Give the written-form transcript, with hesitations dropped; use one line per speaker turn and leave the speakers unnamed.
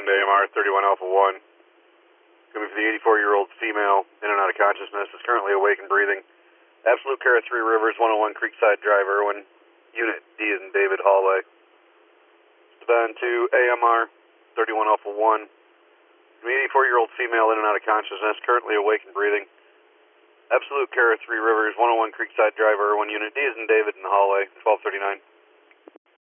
to AMR 31 Alpha 1. Coming for the 84-year-old female in and out of consciousness. Is currently awake and breathing. Absolute care of Three Rivers, 101 Creekside Drive, Irwin. Unit D as in David, hallway. Then to AMR 31 Alpha 1. An 84-year-old female in and out of consciousness. Currently awake and breathing. Absolute care of Three Rivers, 101 Creekside Drive, Irwin. Unit D as in David in the hallway, 1239.